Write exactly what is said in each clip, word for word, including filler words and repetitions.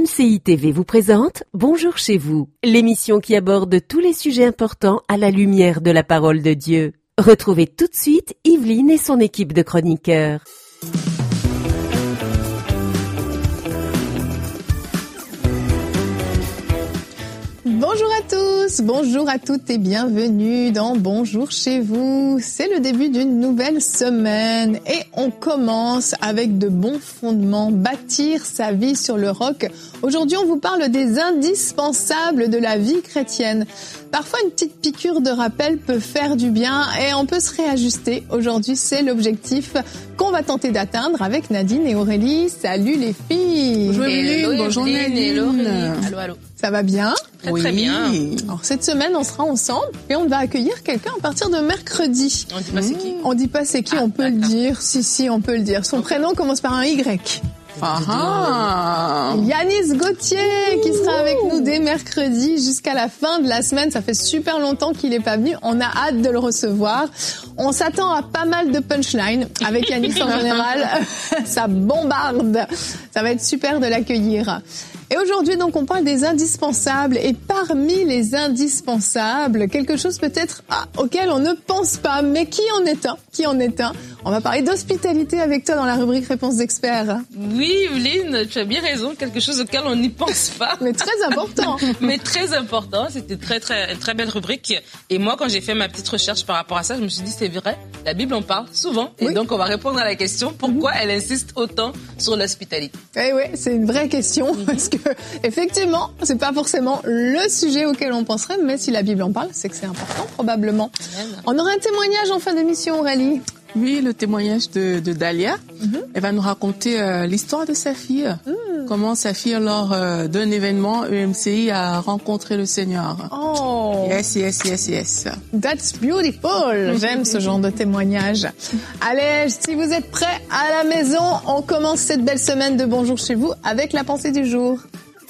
C I T V vous présente Bonjour chez vous, l'émission qui aborde tous les sujets importants à la lumière de la parole de Dieu. Retrouvez tout de suite Yveline et son équipe de chroniqueurs. Bonjour à tous, bonjour à toutes et bienvenue dans Bonjour chez vous. C'est le début d'une nouvelle semaine et on commence avec de bons fondements, bâtir sa vie sur le roc. Aujourd'hui, on vous parle des indispensables de la vie chrétienne. Parfois, une petite piqûre de rappel peut faire du bien et on peut se réajuster. Aujourd'hui, c'est l'objectif qu'on va tenter d'atteindre avec Nadine et Aurélie. Salut les filles. Bonjour Yveline, bonjour Nadine. Allô, allô. Ça va bien? Très, oui. très bien. Alors, cette semaine, on sera ensemble et on va accueillir quelqu'un à partir de mercredi. On dit pas c'est qui? On dit pas c'est qui, Ah, on peut d'accord. le dire. Si, si, on peut le dire. Son prénom commence par un Y. Ah ah. Yanis Gauthier qui sera avec nous dès mercredi jusqu'à la fin de la semaine. Ça fait super longtemps qu'il est pas venu. On a hâte de le recevoir. On s'attend à pas mal de punchlines avec Yanis en général. Ça bombarde. Ça va être super de l'accueillir. Et aujourd'hui, donc, on parle des indispensables. Et parmi les indispensables, quelque chose peut-être ah, auquel on ne pense pas, mais qui en est un, qui en est un. On va parler d'hospitalité avec toi dans la rubrique Réponse d'experts. Oui, Yveline, tu as bien raison. Quelque chose auquel on n'y pense pas. Mais très important. Mais très important. C'était très, très, très belle rubrique. Et moi, quand j'ai fait ma petite recherche par rapport à ça, je me suis dit, c'est vrai. La Bible en parle souvent. Et Oui. donc, on va répondre à la question pourquoi elle insiste autant sur l'hospitalité. Eh oui, c'est une vraie question parce que effectivement, c'est pas forcément le sujet auquel on penserait, mais si la Bible en parle, c'est que c'est important probablement. Amen. On aura un témoignage en fin d'émission, Aurélie. Oui, le témoignage de, de Dalia. Mhm. Elle va nous raconter euh, l'histoire de sa fille. Mm. Comment sa fille, lors euh, d'un événement E M C I, a rencontré le Seigneur. Oh, Yes, yes, yes, yes. that's beautiful. J'aime ce genre de témoignage. Allez, si vous êtes prêts à la maison, on commence cette belle semaine de Bonjour chez vous avec la pensée du jour.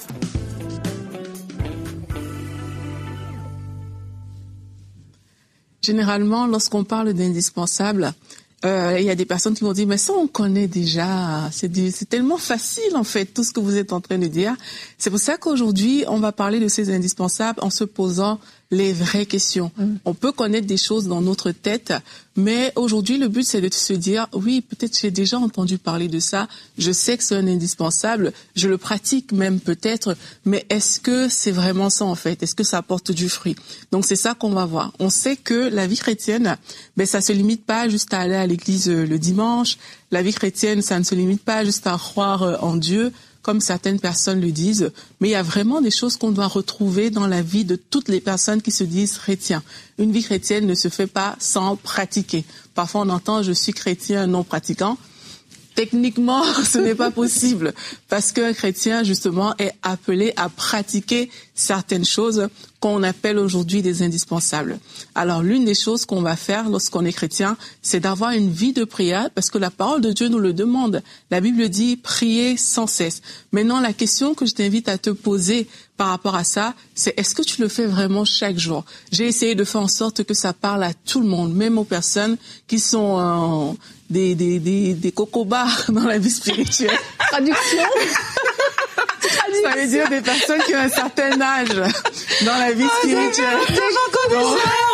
Généralement, lorsqu'on parle d'indispensable, euh, il y a des personnes qui vont dire, mais ça, on connaît déjà. C'est, du- c'est tellement facile, en fait, tout ce que vous êtes en train de dire. C'est pour ça qu'aujourd'hui, on va parler de ces indispensables en se posant les vraies questions. Mm. On peut connaître des choses dans notre tête, mais aujourd'hui, le but, c'est de se dire, oui, peut-être j'ai déjà entendu parler de ça, je sais que c'est un indispensable, je le pratique même peut-être, mais est-ce que c'est vraiment ça, en fait? Est-ce que ça apporte du fruit? Donc, c'est ça qu'on va voir. On sait que la vie chrétienne, ben, ça se limite pas juste à aller à l'église euh, le dimanche. La vie chrétienne, ça ne se limite pas juste à croire euh, en Dieu, comme certaines personnes le disent, mais il y a vraiment des choses qu'on doit retrouver dans la vie de toutes les personnes qui se disent chrétiens. Une vie chrétienne ne se fait pas sans pratiquer. Parfois, on entend « je suis chrétien non pratiquant ». Techniquement, ce n'est pas possible parce qu'un chrétien, justement, est appelé à pratiquer certaines choses qu'on appelle aujourd'hui des indispensables. Alors, l'une des choses qu'on va faire lorsqu'on est chrétien, c'est d'avoir une vie de prière parce que la parole de Dieu nous le demande. La Bible dit « prier sans cesse ». Maintenant, la question que je t'invite à te poser par rapport à ça, c'est est-ce que tu le fais vraiment chaque jour? J'ai essayé de faire en sorte que ça parle à tout le monde, même aux personnes qui sont euh, des, des, des, des cocobars dans la vie spirituelle. Traduction. Ça veut dire des personnes qui ont un certain âge dans la vie spirituelle. Donc,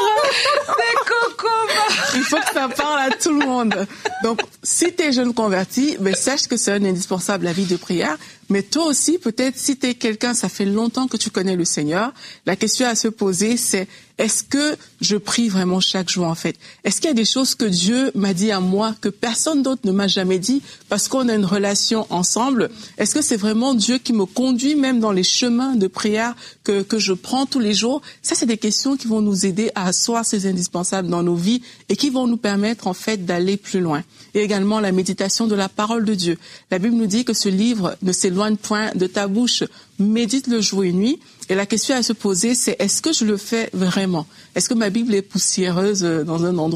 il faut que ça parle à tout le monde. Donc, si tu es jeune converti, ben, sache que c'est un indispensable, la vie de prière. Mais toi aussi, peut-être, si tu es quelqu'un, ça fait longtemps que tu connais le Seigneur, la question à se poser, c'est est-ce que je prie vraiment chaque jour, en fait? Est-ce qu'il y a des choses que Dieu m'a dit à moi, que personne d'autre ne m'a jamais dit, parce qu'on a une relation ensemble? Est-ce que c'est vraiment Dieu qui me conduit même dans les chemins de prière que, que je prends tous les jours? Ça, c'est des questions qui vont nous aider à asseoir ces indispensables dans nos vies et qui vont nous permettre, en fait, d'aller plus loin. Et également la méditation de la parole de Dieu. La Bible nous dit que ce livre ne s'éloigne point de ta bouche. Médite-le jour et nuit. Et la question à se poser, c'est est-ce que je le fais vraiment? Est-ce que ma Bible est poussiéreuse dans un endroit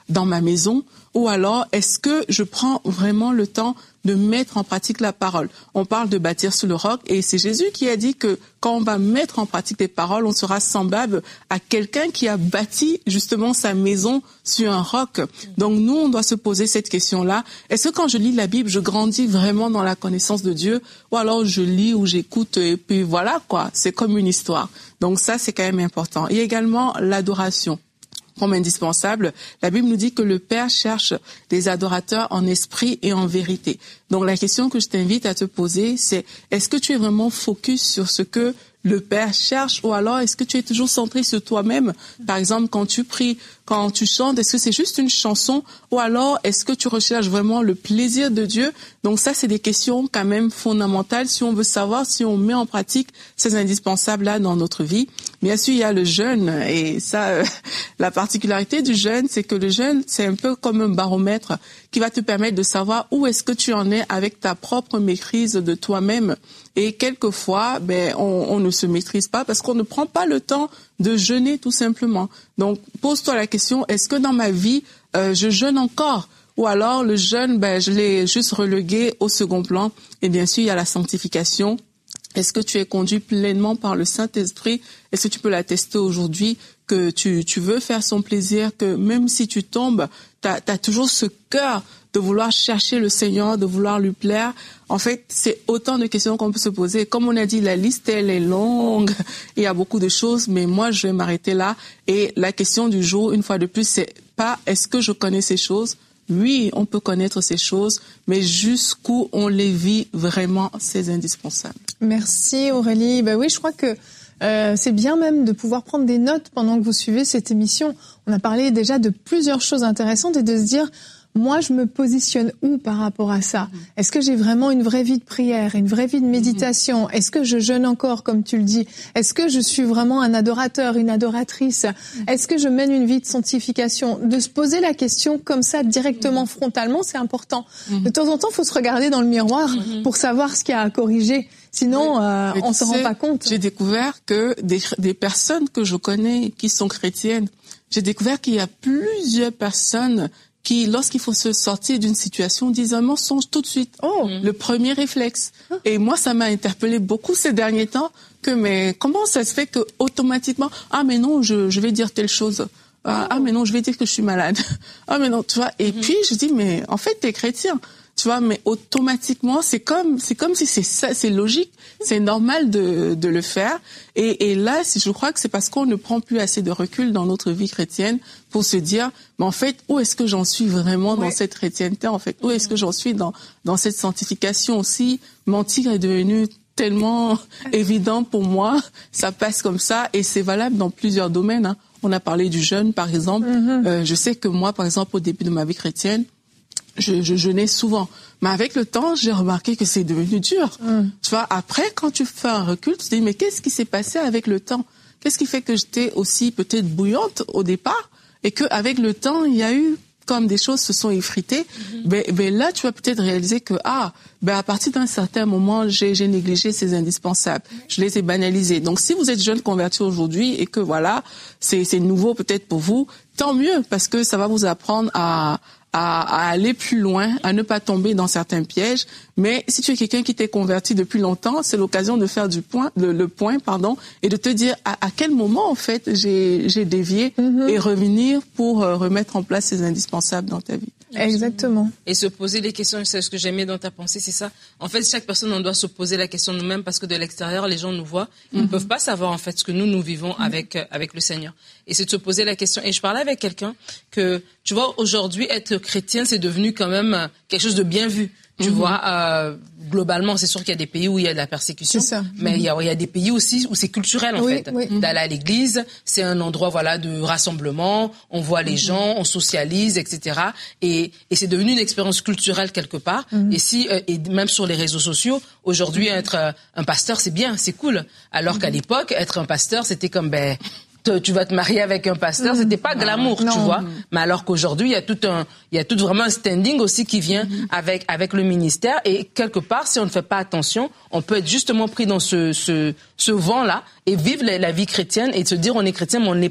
dans ma maison, ou alors est-ce que je prends vraiment le temps de mettre en pratique la parole? On parle de bâtir sur le roc, et c'est Jésus qui a dit que quand on va mettre en pratique les paroles, on sera semblable à quelqu'un qui a bâti justement sa maison sur un roc. Donc nous, on doit se poser cette question-là. Est-ce que quand je lis la Bible, je grandis vraiment dans la connaissance de Dieu, ou alors je lis ou j'écoute et puis voilà quoi, c'est comme une histoire. Donc ça, c'est quand même important. Il y a également l'adoration. Comme indispensable, la Bible nous dit que le Père cherche des adorateurs en esprit et en vérité. Donc la question que je t'invite à te poser, c'est est-ce que tu es vraiment focus sur ce que le Père cherche, ou alors est-ce que tu es toujours centré sur toi-même? Par exemple, quand tu pries, quand tu chantes, est-ce que c'est juste une chanson, ou alors est-ce que tu recherches vraiment le plaisir de Dieu? Donc ça, c'est des questions quand même fondamentales si on veut savoir si on met en pratique ces indispensables-là dans notre vie. Bien sûr, il y a le jeûne, et ça, euh, la particularité du jeûne, c'est que le jeûne, c'est un peu comme un baromètre qui va te permettre de savoir où est-ce que tu en es avec ta propre maîtrise de toi-même. Et quelquefois, ben, on, on ne se maîtrise pas parce qu'on ne prend pas le temps de jeûner tout simplement. Donc, pose-toi la question, est-ce que dans ma vie, euh, je jeûne encore? Ou alors, le jeûne, ben, je l'ai juste relégué au second plan. Et bien sûr, il y a la sanctification. Est-ce que tu es conduit pleinement par le Saint-Esprit? Est-ce que tu peux l'attester aujourd'hui que tu, tu veux faire son plaisir, que même si tu tombes, tu as toujours ce cœur de vouloir chercher le Seigneur, de vouloir lui plaire? En fait, c'est autant de questions qu'on peut se poser. Comme on a dit, la liste, elle est longue. Il y a beaucoup de choses, mais moi, je vais m'arrêter là. Et la question du jour, une fois de plus, c'est pas est-ce que je connais ces choses? Oui, on peut connaître ces choses, mais jusqu'où on les vit vraiment, c'est indispensable. Merci Aurélie. Ben oui, je crois que euh, c'est bien même de pouvoir prendre des notes pendant que vous suivez cette émission. On a parlé déjà de plusieurs choses intéressantes et de se dire, moi, je me positionne où par rapport à ça? Est-ce que j'ai vraiment une vraie vie de prière, une vraie vie de méditation? Est-ce que je jeûne encore, comme tu le dis? Est-ce que je suis vraiment un adorateur, une adoratrice? Est-ce que je mène une vie de sanctification? De se poser la question comme ça, directement, frontalement, c'est important. De temps en temps, il faut se regarder dans le miroir pour savoir ce qu'il y a à corriger. Sinon, euh, on ne se rend pas compte. J'ai découvert que des, des personnes que je connais qui sont chrétiennes, j'ai découvert qu'il y a plusieurs personnes qui, lorsqu'il faut se sortir d'une situation, disent un mensonge tout de suite. Oh. Le premier réflexe. Et moi, ça m'a interpellé beaucoup ces derniers temps, que mais comment ça se fait que automatiquement, ah mais non, je, je vais dire telle chose. Ah, ah mais non, je vais dire que je suis malade. Ah mais non, tu vois. Et mm-hmm. puis je dis mais en fait t'es chrétien. Tu vois, mais automatiquement, c'est comme, c'est comme si c'est ça, c'est logique, c'est normal de, de le faire. Et, et là, je crois que c'est parce qu'on ne prend plus assez de recul dans notre vie chrétienne pour se dire, mais en fait, où est-ce que j'en suis vraiment dans ouais. cette chrétienté, en fait? Où est-ce que j'en suis dans, dans cette sanctification aussi? Mentir est devenu tellement évident pour moi. Ça passe comme ça et c'est valable dans plusieurs domaines, hein. On a parlé du jeûne, par exemple. Mm-hmm. Euh, je sais que moi, par exemple, au début de ma vie chrétienne, Je, je jeûnais souvent. Mais avec le temps, j'ai remarqué que c'est devenu dur. Mm. Tu vois, après, quand tu fais un recul, tu te dis, mais qu'est-ce qui s'est passé avec le temps? Qu'est-ce qui fait que j'étais aussi peut-être bouillante au départ et qu'avec le temps, il y a eu comme des choses se sont effritées. Mm-hmm. Ben, ben là, tu vas peut-être réaliser que, ah, ben à partir d'un certain moment, j'ai, j'ai négligé ces indispensables. Je les ai banalisés. Donc, si vous êtes jeune converti aujourd'hui et que voilà, c'est, c'est nouveau peut-être pour vous, tant mieux parce que ça va vous apprendre à À, à aller plus loin, à ne pas tomber dans certains pièges. Mais si tu es quelqu'un qui t'est converti depuis longtemps, c'est l'occasion de faire du point, le, le point, pardon, et de te dire à, à quel moment en fait j'ai, j'ai dévié mm-hmm. et revenir pour euh, remettre en place ces indispensables dans ta vie. Exactement. Et se poser les questions, c'est ce que j'aimais dans ta pensée, c'est ça. En fait, chaque personne, on doit se poser la question nous-mêmes parce que de l'extérieur, les gens nous voient. Ils mm-hmm. ne peuvent pas savoir, en fait, ce que nous, nous vivons mm-hmm. avec, euh, avec le Seigneur. Et c'est de se poser la question. Et je parlais avec quelqu'un que, tu vois, aujourd'hui, être chrétien, c'est devenu quand même quelque chose de bien vu. Tu mm-hmm. vois, euh, globalement, c'est sûr qu'il y a des pays où il y a de la persécution, c'est ça. mais mm-hmm. il, y a, il y a des pays aussi où c'est culturel en oui, fait. Oui. D'aller à l'église, c'est un endroit voilà de rassemblement, on voit les mm-hmm. gens, on socialise, et cetera. Et, et c'est devenu une expérience culturelle quelque part. Mm-hmm. Et si euh, et même sur les réseaux sociaux, aujourd'hui mm-hmm. être euh, un pasteur c'est bien, c'est cool. Alors mm-hmm. qu'à l'époque, être un pasteur c'était comme ben tu vas te marier avec un pasteur, mmh. c'était pas glamour, non. tu vois. Mmh. Mais alors qu'aujourd'hui, il y a tout un, il y a tout vraiment un standing aussi qui vient mmh. avec avec le ministère. Et quelque part, si on ne fait pas attention, on peut être justement pris dans ce ce ce vent-là et vivre la, la vie chrétienne et se dire on est chrétien, mais on ne l'est pas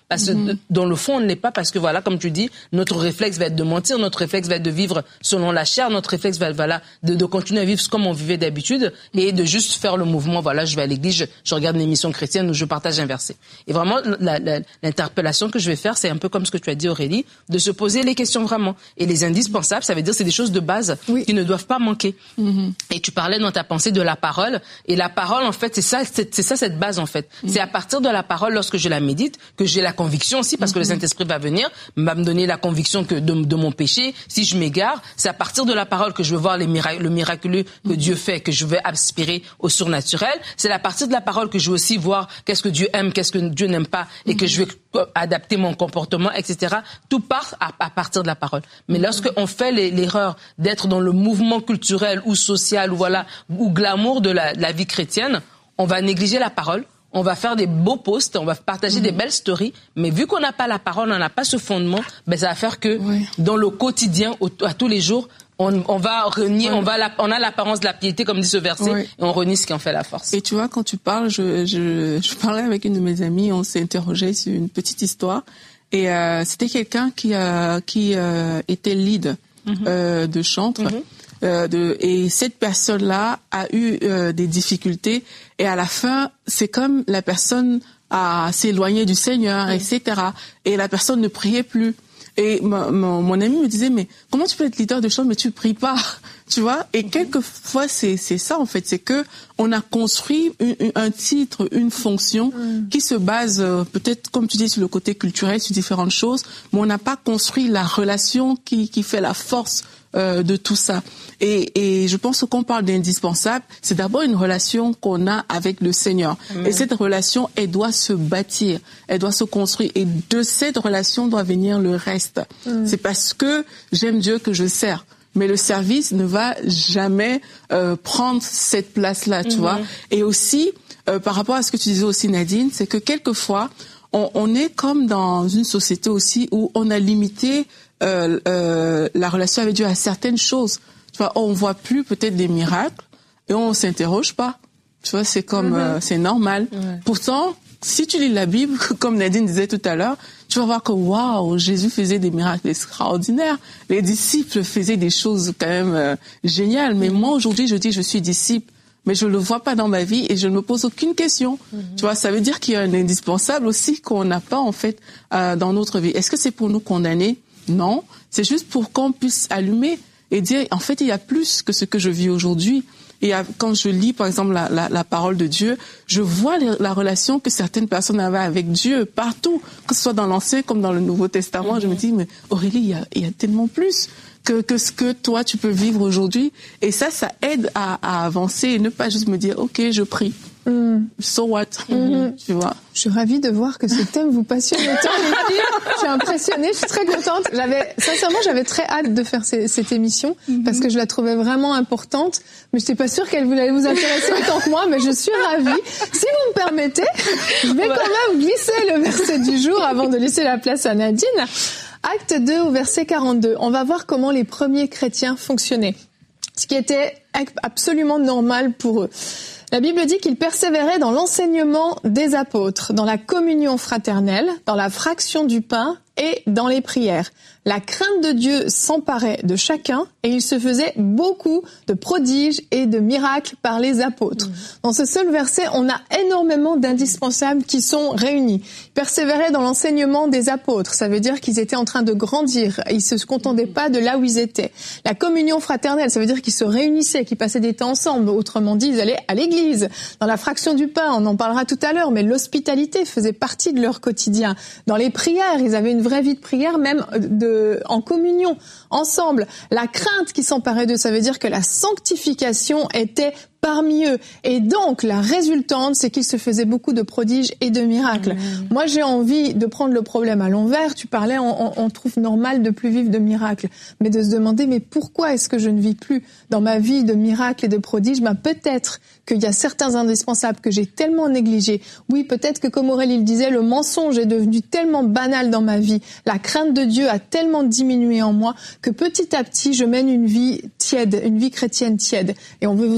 Parce que Mm-hmm. dans le fond, on ne l'est pas parce que voilà, comme tu dis, notre réflexe va être de mentir, notre réflexe va être de vivre selon la chair, notre réflexe va être voilà, de, de continuer à vivre comme on vivait d'habitude et de juste faire le mouvement. Voilà, je vais à l'église, je, je regarde une émission chrétienne où je partage un verset. Et vraiment, la, la, l'interpellation que je vais faire, c'est un peu comme ce que tu as dit, Aurélie, de se poser les questions vraiment. Et les indispensables, ça veut dire c'est des choses de base oui. qui ne doivent pas manquer. Mm-hmm. Et tu parlais dans ta pensée de la parole. Et la parole, en fait, c'est ça, c'est, c'est ça cette base, en fait. Mm-hmm. C'est à partir de la parole, lorsque je la médite, que j'ai la conviction aussi, parce mm-hmm. que le Saint-Esprit va venir, va me donner la conviction que de, de mon péché. Si je m'égare, c'est à partir de la parole que je veux voir les mirac- le miraculeux que mm-hmm. Dieu fait, que je veux aspirer au surnaturel. C'est à partir de la parole que je veux aussi voir qu'est-ce que Dieu aime, qu'est-ce que Dieu n'aime pas, et mm-hmm. que je vais adapter mon comportement, et cetera. Tout part à, à partir de la parole. Mais mm-hmm. lorsque on fait les, l'erreur d'être dans le mouvement culturel ou social ou voilà ou glamour de la, de la vie chrétienne, on va négliger la parole. On va faire des beaux posts, on va partager mmh. des belles stories, mais vu qu'on n'a pas la parole, on n'a pas ce fondement, ben ça va faire que oui. dans le quotidien, au, à tous les jours, on, on va renier, oui. on va, la, on a l'apparence de la piété, comme dit ce verset, oui. et on renie ce qui en fait la force. Et tu vois, quand tu parles, je, je, je parlais avec une de mes amies, on s'est interrogé sur une petite histoire, et euh, c'était quelqu'un qui, euh, qui euh, était lead mmh. euh, de chantre. Mmh. Euh, de, et cette personne-là a eu euh, des difficultés et à la fin, c'est comme la personne a s'éloigné du Seigneur, oui. et cetera. Et la personne ne priait plus. Et mon, mon, mon ami me disait, mais comment tu peux être leader de chant, mais tu pries pas, tu vois? Et mm-hmm. quelquefois, c'est, c'est ça, en fait. C'est que on a construit une, une, un titre, une fonction mm. qui se base, euh, peut-être, comme tu dis, sur le côté culturel, sur différentes choses, mais on n'a pas construit la relation qui, qui fait la force euh, de tout ça. Et, et je pense que quand on parle d'indispensable, c'est d'abord une relation qu'on a avec le Seigneur. Mm. Et cette relation, elle doit se bâtir, elle doit se construire. Et de cette relation doit venir le reste. Mm. C'est parce que j'aime Dieu que je sers. Mais le service ne va jamais euh, prendre cette place-là, tu mm-hmm. vois. Et aussi, euh, par rapport à ce que tu disais aussi, Nadine, c'est que quelquefois, on, on est comme dans une société aussi où on a limité euh, euh, la relation avec Dieu à certaines choses. Tu vois, on voit plus peut-être des miracles et on s'interroge pas. Tu vois, c'est comme, mm-hmm. euh, c'est normal. Ouais. Pourtant, si tu lis la Bible, comme Nadine disait tout à l'heure, tu vas voir que waouh, Jésus faisait des miracles extraordinaires. Les disciples faisaient des choses quand même euh, géniales. Mais moi, aujourd'hui, je dis je suis disciple, mais je le vois pas dans ma vie et je ne me pose aucune question. Mm-hmm. Tu vois, ça veut dire qu'il y a un indispensable aussi qu'on n'a pas en fait euh, dans notre vie. Est-ce que c'est pour nous condamner? Non, c'est juste pour qu'on puisse allumer et dire en fait il y a plus que ce que je vis aujourd'hui. Et quand je lis, par exemple, la, la, la parole de Dieu, je vois les, la relation que certaines personnes avaient avec Dieu partout, que ce soit dans l'Ancien comme dans le Nouveau Testament. Mm-hmm. Je me dis, mais Aurélie, il y a, il y a tellement plus que, que ce que toi, tu peux vivre aujourd'hui. Et ça, ça aide à, à avancer et ne pas juste me dire, OK, je prie. Mm. So what? Mm-hmm. Tu vois. Je suis ravie de voir que ce thème vous passionne autant, les filles. Je suis impressionnée, je suis très contente. J'avais, sincèrement, j'avais très hâte de faire ces, cette émission mm-hmm. parce que je la trouvais vraiment importante. Mais je n'étais pas sûre qu'elle allait vous intéresser autant que moi, mais je suis ravie. Si vous me permettez, je vais quand même glisser le verset du jour avant de laisser la place à Nadine. Acte deux au verset quarante-deux. On va voir comment les premiers chrétiens fonctionnaient. Ce qui était absolument normal pour eux. La Bible dit qu'ils persévéraient dans l'enseignement des apôtres, dans la communion fraternelle, dans la fraction du pain et dans les prières. La crainte de Dieu s'emparait de chacun et il se faisait beaucoup de prodiges et de miracles par les apôtres. Mmh. Dans ce seul verset, on a énormément d'indispensables qui sont réunis. Ils persévéraient dans l'enseignement des apôtres. Ça veut dire qu'ils étaient en train de grandir. Ils se contentaient pas de là où ils étaient. La communion fraternelle, ça veut dire qu'ils se réunissaient, qu'ils passaient des temps ensemble. Autrement dit, ils allaient à l'église. Dans la fraction du pain, on en parlera tout à l'heure, mais l'hospitalité faisait partie de leur quotidien. Dans les prières, ils avaient une vraie vie de prière, même de, en communion, ensemble. La crainte qui s'emparait d'eux, ça veut dire que la sanctification était parmi eux. Et donc, la résultante, c'est qu'ils se faisaient beaucoup de prodiges et de miracles. Mmh. Moi, j'ai envie de prendre le problème à l'envers. Tu parlais, on, on, on trouve normal de plus vivre de miracles. Mais de se demander, mais pourquoi est-ce que je ne vis plus dans ma vie de miracles et de prodiges? Ben, peut-être qu'il y a certains indispensables que j'ai tellement négligés. Oui, peut-être que, comme Aurélie le disait, le mensonge est devenu tellement banal dans ma vie. La crainte de Dieu a tellement diminué en moi que petit à petit, je mène une vie tiède, une vie chrétienne tiède. Et on veut vous encourager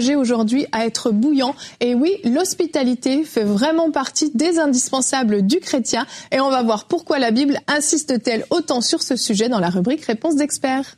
encouragé aujourd'hui à être bouillant. Et oui, l'hospitalité fait vraiment partie des indispensables du chrétien. Et on va voir pourquoi la Bible insiste-t-elle autant sur ce sujet dans la rubrique Réponse d'experts.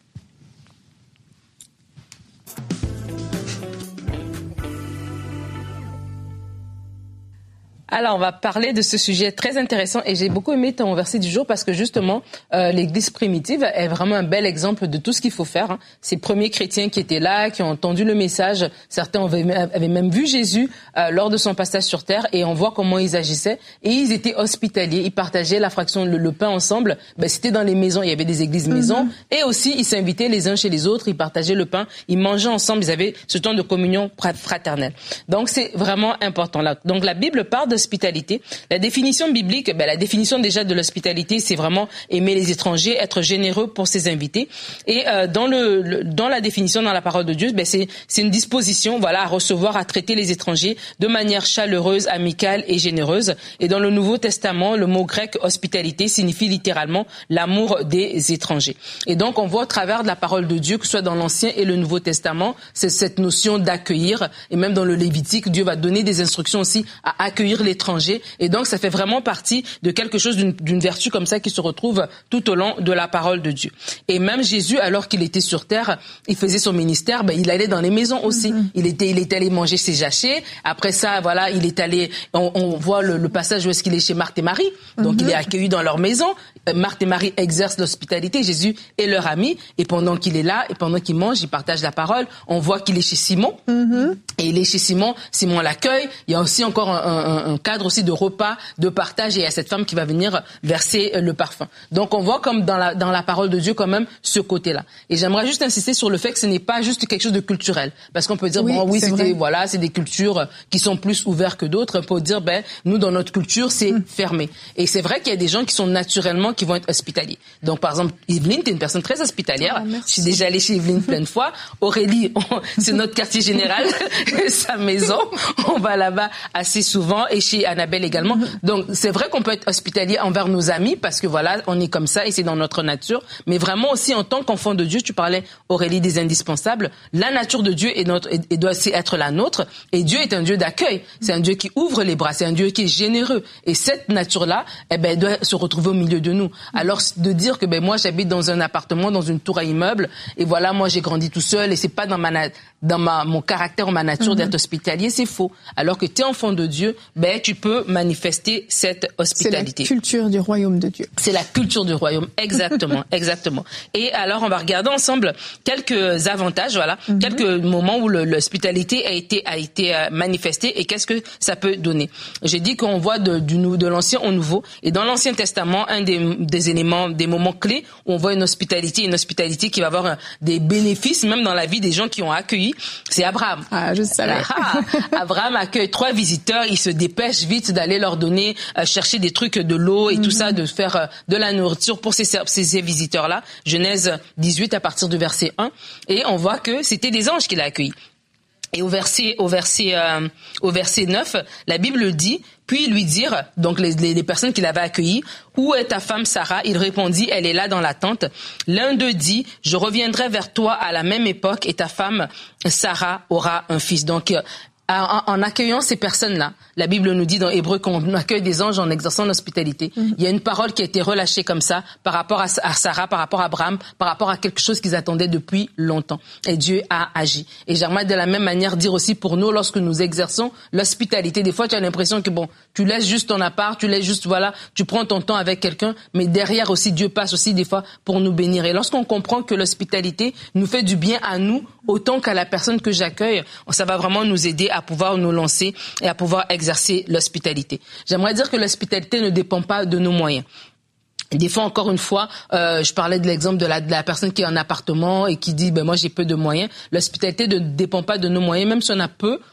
Alors, on va parler de ce sujet très intéressant et j'ai beaucoup aimé ton verset du jour parce que justement, euh, l'Église primitive est vraiment un bel exemple de tout ce qu'il faut faire. Hein. Ces premiers chrétiens qui étaient là, qui ont entendu le message, certains avaient, avaient même vu Jésus euh, lors de son passage sur terre et on voit comment ils agissaient. Et ils étaient hospitaliers, ils partageaient la fraction, le, le pain ensemble. Ben, c'était dans les maisons, il y avait des églises maisons mm-hmm. et aussi ils s'invitaient les uns chez les autres, ils partageaient le pain, ils mangeaient ensemble, ils avaient ce temps de communion fraternelle. Donc c'est vraiment important là. Donc la Bible parle de hospitalité. La définition biblique, ben, la définition déjà de l'hospitalité, c'est vraiment aimer les étrangers, être généreux pour ses invités. Et euh, dans le, le dans la définition, dans la parole de Dieu, ben, c'est c'est une disposition, voilà, à recevoir, à traiter les étrangers de manière chaleureuse, amicale et généreuse. Et dans le Nouveau Testament, le mot grec hospitalité signifie littéralement l'amour des étrangers. Et donc, on voit au travers de la parole de Dieu, que ce soit dans l'Ancien et le Nouveau Testament, c'est cette notion d'accueillir. Et même dans le Lévitique, Dieu va donner des instructions aussi à accueillir l'étranger. Et donc, ça fait vraiment partie de quelque chose, d'une, d'une vertu comme ça qui se retrouve tout au long de la parole de Dieu. Et même Jésus, alors qu'il était sur terre, il faisait son ministère, ben, il allait dans les maisons aussi. Mm-hmm. Il était, il est allé manger ses jachets. Après ça, voilà, il est allé, on, on voit le, le passage où est-ce qu'il est chez Marthe et Marie. Donc, mm-hmm. il est accueilli dans leur maison. Marthe et Marie exercent l'hospitalité. Jésus est leur ami. Et pendant qu'il est là, et pendant qu'il mange, il partage la parole. On voit qu'il est chez Simon. Mm-hmm. Et il est chez Simon. Simon l'accueille. Il y a aussi encore un, un, un cadre aussi de repas, de partage. Et il y a cette femme qui va venir verser le parfum. Donc, on voit comme dans la, dans la parole de Dieu quand même ce côté-là. Et j'aimerais juste insister sur le fait que ce n'est pas juste quelque chose de culturel. Parce qu'on peut dire, oui, bon, oui, c'est c'était, voilà, c'est des cultures qui sont plus ouvertes que d'autres. On peut dire, ben, nous, dans notre culture, c'est mm. fermé. Et c'est vrai qu'il y a des gens qui sont naturellement, qui vont être hospitaliers. Donc, par exemple, Evelyne, t'es une personne très hospitalière. Ah, je suis déjà allée chez Evelyne plein de fois. Aurélie, on, c'est notre quartier général, sa maison. On va là-bas assez souvent et chez Annabelle également. Mm. Donc, c'est vrai qu'on peut être hospitalier envers nos amis parce que voilà, on est comme ça et c'est dans notre nature. Mais vraiment aussi, en tant qu'enfant de Dieu, tu parlais, Aurélie, des indispensables. La nature de Dieu est notre, et doit aussi être la nôtre. Et Dieu est un Dieu d'accueil. C'est un Dieu qui ouvre les bras. C'est un Dieu qui est généreux. Et cette nature-là, eh ben, elle doit se retrouver au milieu de nous. Alors, de dire que, ben, moi, j'habite dans un appartement, dans une tour à immeuble, et voilà, moi, j'ai grandi tout seul, et c'est pas dans ma, na- dans ma, mon caractère ou ma nature mm-hmm. d'être hospitalier, c'est faux. Alors que t'es enfant de Dieu, ben, tu peux manifester cette hospitalité. C'est la culture du royaume de Dieu. C'est la culture du royaume. Exactement, exactement. Et alors, on va regarder ensemble quelques avantages, voilà, mm-hmm. quelques moments où le, l'hospitalité a été, a été euh, manifestée et qu'est-ce que ça peut donner. J'ai dit qu'on voit de, du, de l'Ancien au Nouveau. Et dans l'Ancien Testament, un des, des éléments, des moments clés où on voit une hospitalité, une hospitalité qui va avoir un, des bénéfices même dans la vie des gens qui ont accueilli, c'est Abraham. Ah, je savais. Ah, Abraham accueille trois visiteurs, il se dépêche vite d'aller leur donner, euh, chercher des trucs, de l'eau et mm-hmm. tout ça, de faire euh, de la nourriture pour ces, ces, ces visiteurs-là. Genèse dix-huit à partir du verset un. Et on voit que c'était des anges qu'il a accueillis. Et au verset, au verset, euh, au verset neuf, la Bible dit, puis lui dire, donc les, les, les personnes qui l'avaient accueilli, où est ta femme Sarah? Il répondit, elle est là dans la tente. L'un d'eux dit, je reviendrai vers toi à la même époque et ta femme Sarah aura un fils. Donc, En, en accueillant ces personnes-là, la Bible nous dit dans Hébreux qu'on accueille des anges en exerçant l'hospitalité. Mm-hmm. Il y a une parole qui a été relâchée comme ça par rapport à, à Sarah, par rapport à Abraham, par rapport à quelque chose qu'ils attendaient depuis longtemps. Et Dieu a agi. Et j'aimerais de la même manière dire aussi pour nous, lorsque nous exerçons l'hospitalité, des fois tu as l'impression que bon, tu laisses juste ton appart, tu laisses juste, voilà, tu prends ton temps avec quelqu'un, mais derrière aussi Dieu passe aussi des fois pour nous bénir. Et lorsqu'on comprend que l'hospitalité nous fait du bien à nous, autant qu'à la personne que j'accueille, ça va vraiment nous aider à pouvoir nous lancer et à pouvoir exercer l'hospitalité. J'aimerais dire que l'hospitalité ne dépend pas de nos moyens. Des fois, encore une fois, euh, je parlais de l'exemple de la, de la personne qui est en appartement et qui dit, ben moi j'ai peu de moyens. L'hospitalité ne dépend pas de nos moyens, même si on a peu,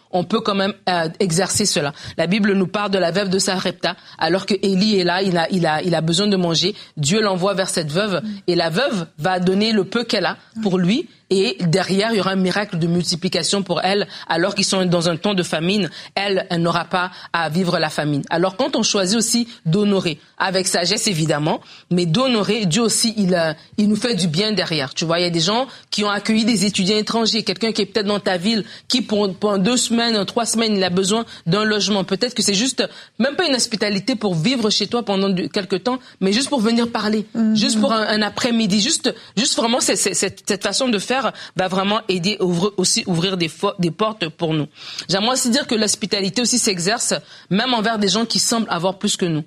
on peut quand même euh, exercer cela. La Bible nous parle de la veuve de Sarepta, alors que Élie est là, il a, il a, il a besoin de manger. Dieu l'envoie vers cette veuve et la veuve va donner le peu qu'elle a pour lui. Et derrière, il y aura un miracle de multiplication pour elle, alors qu'ils sont dans un temps de famine. Elle, elle n'aura pas à vivre la famine. Alors, quand on choisit aussi d'honorer, avec sagesse évidemment, mais d'honorer, Dieu aussi, il, euh, il nous fait du bien derrière. Tu vois, il y a des gens qui ont accueilli des étudiants étrangers, quelqu'un qui est peut-être dans ta ville, qui pour, pendant deux semaines, trois semaines, il a besoin d'un logement. Peut-être que c'est juste, même pas une hospitalité pour vivre chez toi pendant quelque temps, mais juste pour venir parler, mmh. juste pour un, un après-midi, juste, juste vraiment c'est, c'est, cette, cette façon de faire va vraiment aider ouvre, aussi ouvrir des, fo- des portes pour nous. J'aimerais aussi dire que l'hospitalité aussi s'exerce même envers des gens qui semblent avoir plus que nous.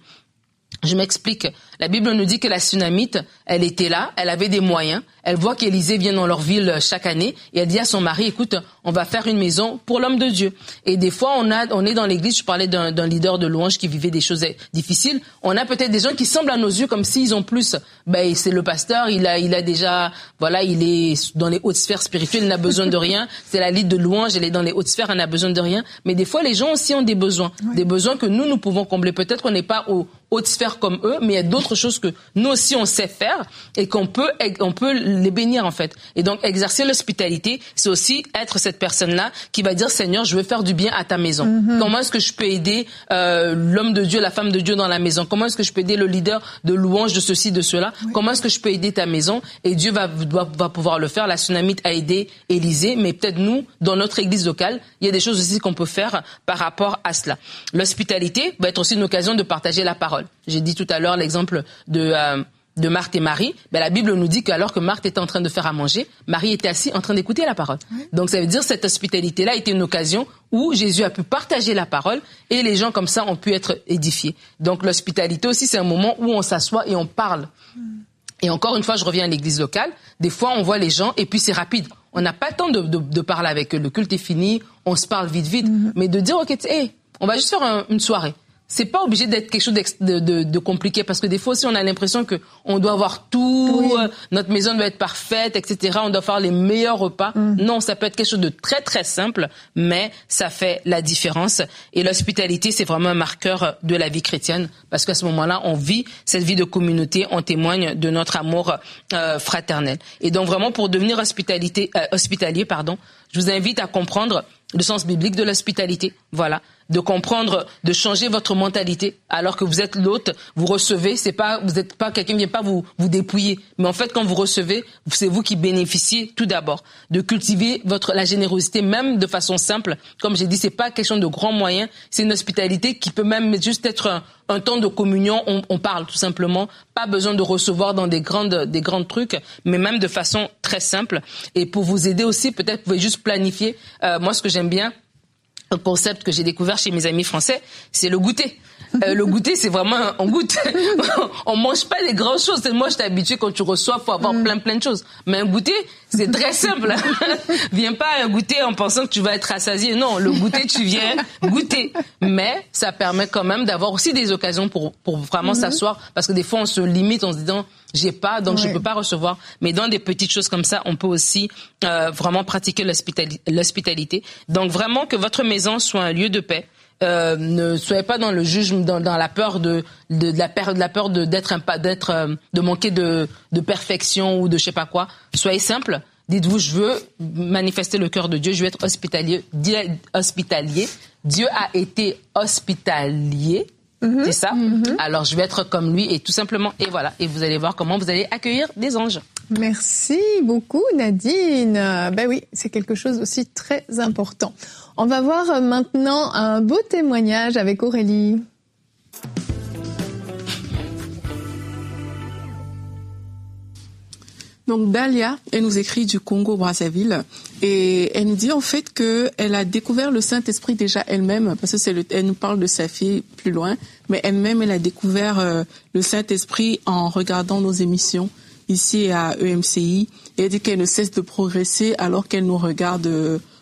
Je m'explique. La Bible nous dit que la Sunamite, elle était là, elle avait des moyens. Elle voit qu'Élisée vient dans leur ville chaque année et elle dit à son mari, écoute, on va faire une maison pour l'homme de Dieu. Et des fois, on a, on est dans l'église, je parlais d'un, d'un leader de louange qui vivait des choses difficiles. On a peut-être des gens qui semblent à nos yeux comme s'ils ont plus. Ben, c'est le pasteur, il a, il a déjà, voilà, il est dans les hautes sphères spirituelles, il n'a besoin de rien. C'est la leader de louange, elle est dans les hautes sphères, elle n'a besoin de rien. Mais des fois, les gens aussi ont des besoins. Oui. Des besoins que nous, nous pouvons combler. Peut-être qu'on n'est pas aux hautes sphères comme eux, mais il y a d'autres choses que nous aussi on sait faire et qu'on peut, on peut les bénir en fait. Et donc exercer l'hospitalité, c'est aussi être cette personne-là qui va dire Seigneur, je veux faire du bien à ta maison. Mm-hmm. Comment est-ce que je peux aider euh, l'homme de Dieu, la femme de Dieu dans la maison? Comment est-ce que je peux aider le leader de louange de ceci, de cela? Oui. Comment est-ce que je peux aider ta maison? Et Dieu va, va, va pouvoir le faire. La Sunamite a aidé Élisée, mais peut-être nous, dans notre église locale, il y a des choses aussi qu'on peut faire par rapport à cela. L'hospitalité va être aussi une occasion de partager la parole. J'ai dit tout à l'heure l'exemple de euh, de Marthe et Marie. Ben la Bible nous dit qu'alors que Marthe était en train de faire à manger, Marie était assise en train d'écouter la parole. Oui. Donc ça veut dire que cette hospitalité-là était une occasion où Jésus a pu partager la parole et les gens comme ça ont pu être édifiés. Donc l'hospitalité aussi, c'est un moment où on s'assoit et on parle. Mm. Et encore une fois, je reviens à l'église locale. Des fois, on voit les gens et puis c'est rapide. On n'a pas le temps de, de, de parler avec eux. Le culte est fini, on se parle vite, vite. Mm. Mais de dire, OK, hey, on va juste faire un, une soirée. C'est pas obligé d'être quelque chose de, de, de compliqué parce que des fois aussi on a l'impression que on doit avoir tout, oui. euh, notre maison doit être parfaite, et cetera. On doit faire les meilleurs repas. Mm. Non, ça peut être quelque chose de très très simple, mais ça fait la différence. Et l'hospitalité, c'est vraiment un marqueur de la vie chrétienne parce qu'à ce moment-là, on vit cette vie de communauté, on témoigne de notre amour euh, fraternel. Et donc vraiment pour devenir hospitalité, euh, hospitalier, pardon, je vous invite à comprendre le sens biblique de l'hospitalité. Voilà. De comprendre, de changer votre mentalité. Alors que vous êtes l'hôte, vous recevez, c'est pas, vous êtes pas, quelqu'un vient pas vous, vous dépouiller. Mais en fait, quand vous recevez, c'est vous qui bénéficiez tout d'abord. De cultiver votre, la générosité, même de façon simple. Comme j'ai dit, c'est pas question de grands moyens. C'est une hospitalité qui peut même juste être un, un temps de communion. On, on parle tout simplement. Pas besoin de recevoir dans des grandes, des grands trucs, mais même de façon très simple. Et pour vous aider aussi, peut-être, vous pouvez juste planifier. Euh, moi, ce que j'aime bien, un concept que j'ai découvert chez mes amis français, c'est le goûter. Euh, le goûter, c'est vraiment, on goûte. On mange pas des grandes choses. Moi, j'étais habituée, quand tu reçois, faut avoir mm. plein, plein de choses. Mais un goûter, c'est très simple. Viens pas à un goûter en pensant que tu vas être rassasié. Non, le goûter, tu viens goûter. Mais ça permet quand même d'avoir aussi des occasions pour, pour vraiment mm-hmm. s'asseoir. Parce que des fois, on se limite en se disant, j'ai pas, donc ouais. je peux pas recevoir. Mais dans des petites choses comme ça, on peut aussi euh, vraiment pratiquer l'hospitali- l'hospitalité. Donc vraiment que votre maison soit un lieu de paix. Euh, ne soyez pas dans le jugement, dans, dans la peur de, de, de la peur, de la peur de d'être un d'être euh, de manquer de, de perfection ou de je sais pas quoi. Soyez simple. Dites-vous, je veux manifester le cœur de Dieu. Je veux être hospitalier. Hospitalier. Dieu a été hospitalier. Mm-hmm. C'est ça. Mm-hmm. Alors je vais être comme lui et tout simplement et voilà. Et vous allez voir comment vous allez accueillir des anges. Merci beaucoup Nadine. Ben oui, c'est quelque chose aussi très important. On va voir maintenant un beau témoignage avec Aurélie. Donc Dalia, elle nous écrit du Congo-Brazzaville et elle nous dit en fait que elle a découvert le Saint-Esprit déjà elle-même parce que c'est le, elle nous parle de sa fille plus loin, mais elle-même elle a découvert euh, le Saint-Esprit en regardant nos émissions ici à E M C I et elle dit qu'elle ne cesse de progresser alors qu'elle nous regarde euh,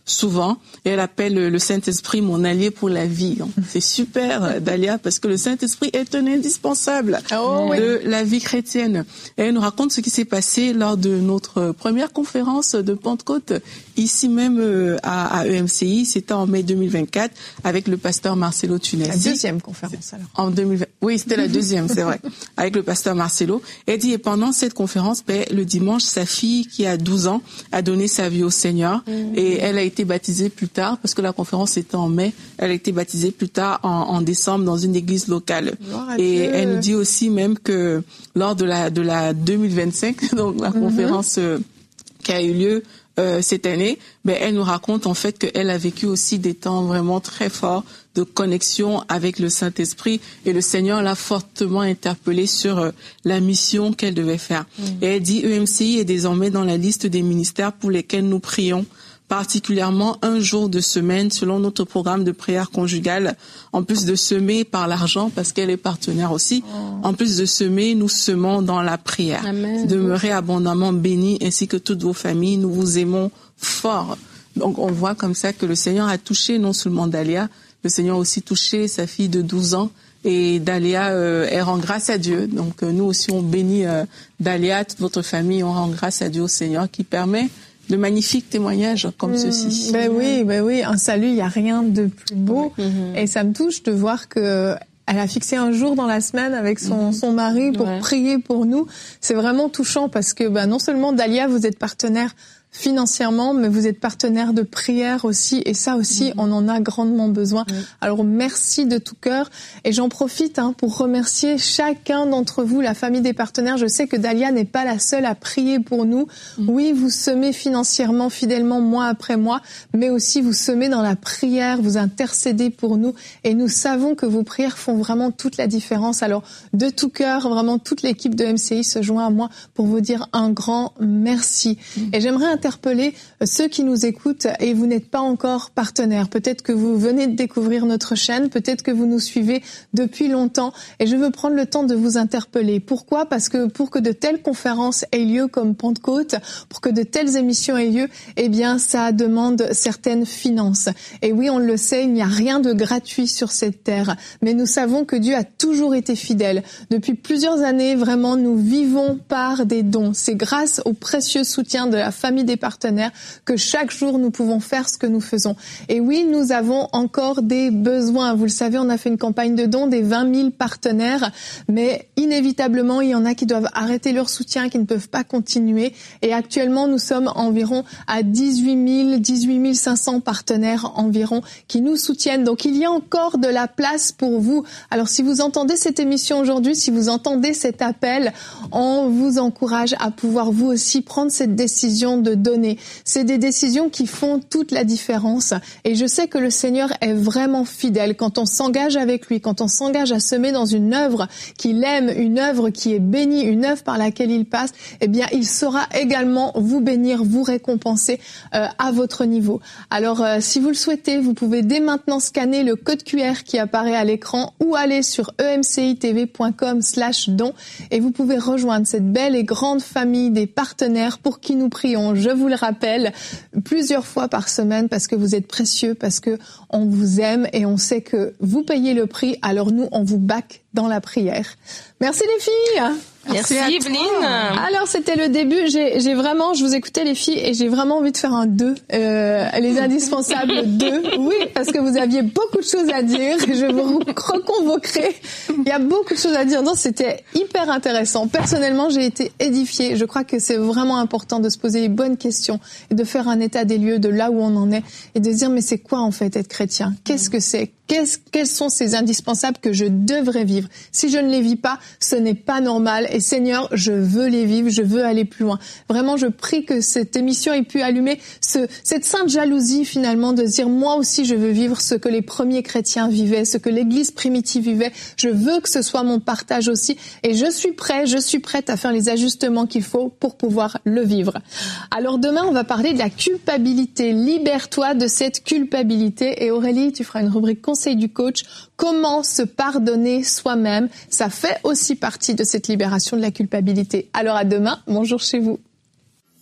souvent. Et elle appelle le Saint-Esprit mon allié pour la vie. Donc, c'est super, Dalia, parce que le Saint-Esprit est un indispensable oh, de oui. la vie chrétienne. Et elle nous raconte ce qui s'est passé lors de notre première conférence de Pentecôte, ici même à, à E M C I. C'était en mai deux mille vingt-quatre avec le pasteur Marcelo Tunasi. La deuxième conférence, alors. En deux mille vingt. Oui, c'était la deuxième, c'est vrai. Avec le pasteur Marcelo. Elle dit, et pendant cette conférence, ben, le dimanche, sa fille, qui a douze ans, a donné sa vie au Seigneur. Mmh. Et elle a été baptisée plus tard, parce que la conférence était en mai. Elle a été baptisée plus tard en, en décembre dans une église locale. Et Dieu. Elle nous dit aussi même que lors de la, de la deux mille vingt-cinq, donc la mmh. conférence euh, qui a eu lieu euh, cette année, ben, elle nous raconte en fait qu'elle a vécu aussi des temps vraiment très forts de connexion avec le Saint-Esprit, et le Seigneur l'a fortement interpellée sur euh, la mission qu'elle devait faire. Mmh. Et elle dit, E M C I est désormais dans la liste des ministères pour lesquels nous prions, particulièrement un jour de semaine selon notre programme de prière conjugale, en plus de semer par l'argent, parce qu'elle est partenaire aussi, oh. en plus de semer, nous semons dans la prière. Amen. Demeurez abondamment bénis, ainsi que toutes vos familles, nous vous aimons fort. Donc on voit comme ça que le Seigneur a touché non seulement Dalia, le Seigneur a aussi touché sa fille de douze ans, et Dalia, euh, elle rend grâce à Dieu. Donc euh, nous aussi on bénit euh, Dalia, toute votre famille, on rend grâce à Dieu, au Seigneur, qui permet de magnifiques témoignages comme mmh, ceci. Ben oui, ben oui, un salut, il y a rien de plus beau. Mmh. Et ça me touche de voir que elle a fixé un jour dans la semaine avec son, mmh. son mari pour ouais. prier pour nous. C'est vraiment touchant parce que ben, non seulement Dalia, vous êtes partenaire financièrement, mais vous êtes partenaire de prière aussi, et ça aussi, mmh. on en a grandement besoin. Mmh. Alors merci de tout cœur, et j'en profite hein, pour remercier chacun d'entre vous, la famille des partenaires. Je sais que Dalia n'est pas la seule à prier pour nous. Mmh. Oui, vous semez financièrement, fidèlement, mois après mois, mais aussi vous semez dans la prière, vous intercédez pour nous, et nous savons que vos prières font vraiment toute la différence. Alors de tout cœur, vraiment toute l'équipe de M C I se joint à moi pour vous dire un grand merci. Mmh. Et j'aimerais interpeller ceux qui nous écoutent et vous n'êtes pas encore partenaire. Peut-être que vous venez de découvrir notre chaîne, peut-être que vous nous suivez depuis longtemps, et je veux prendre le temps de vous interpeller. Pourquoi ? Parce que pour que de telles conférences aient lieu comme Pentecôte, pour que de telles émissions aient lieu, eh bien ça demande certaines finances. Et oui, on le sait, il n'y a rien de gratuit sur cette terre, mais nous savons que Dieu a toujours été fidèle. Depuis plusieurs années, vraiment, nous vivons par des dons. C'est grâce au précieux soutien de la famille des partenaires que chaque jour nous pouvons faire ce que nous faisons. Et oui, nous avons encore des besoins. Vous le savez, on a fait une campagne de dons des vingt mille partenaires, mais inévitablement, il y en a qui doivent arrêter leur soutien, qui ne peuvent pas continuer. Et actuellement, nous sommes environ à dix-huit mille, dix-huit mille cinq cents partenaires environ qui nous soutiennent. Donc, il y a encore de la place pour vous. Alors, si vous entendez cette émission aujourd'hui, si vous entendez cet appel, on vous encourage à pouvoir vous aussi prendre cette décision de donner. C'est des décisions qui font toute la différence. Et je sais que le Seigneur est vraiment fidèle. Quand on s'engage avec lui, quand on s'engage à semer dans une œuvre qu'il aime, une œuvre qui est bénie, une œuvre par laquelle il passe, eh bien, il saura également vous bénir, vous récompenser euh, à votre niveau. Alors, euh, si vous le souhaitez, vous pouvez dès maintenant scanner le code Q R qui apparaît à l'écran ou aller sur e m c i t v point com slash don et vous pouvez rejoindre cette belle et grande famille des partenaires pour qui nous prions. Je vous le rappelle, plusieurs fois par semaine parce que vous êtes précieux, parce que on vous aime et on sait que vous payez le prix. Alors nous, on vous back dans la prière. Merci les filles. Merci, Merci Evelyne. Alors c'était le début. J'ai, j'ai vraiment, je vous écoutais les filles et j'ai vraiment envie de faire un deux, euh, les indispensables deux. Oui, parce que vous aviez beaucoup de choses à dire. Je vous reconvoquerai. Il y a beaucoup de choses à dire. Non, c'était hyper intéressant. Personnellement, j'ai été édifiée. Je crois que c'est vraiment important de se poser les bonnes questions et de faire un état des lieux de là où on en est et de se dire mais c'est quoi en fait être chrétien ? Qu'est-ce que c'est ? Qu'est-ce, quels sont ces indispensables que je devrais vivre ? Si je ne les vis pas, ce n'est pas normal. Et Seigneur, je veux les vivre, je veux aller plus loin. Vraiment, je prie que cette émission ait pu allumer ce, cette sainte jalousie finalement de se dire moi aussi je veux vivre ce que les premiers chrétiens vivaient, ce que l'Église primitive vivait. Je veux que ce soit mon partage aussi. Et je suis prêt, je suis prête à faire les ajustements qu'il faut pour pouvoir le vivre. Alors demain, on va parler de la culpabilité. Libère-toi de cette culpabilité. Et Aurélie, tu feras une rubrique conseil du coach. Comment se pardonner soi-même. Ça fait aussi partie de cette libération de la culpabilité. Alors à demain, bonjour chez vous.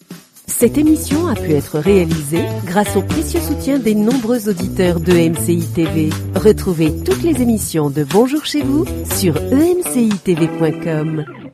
Cette émission a pu être réalisée grâce au précieux soutien des nombreux auditeurs de E M C I T V. Retrouvez toutes les émissions de Bonjour chez vous sur e m c i t v point com.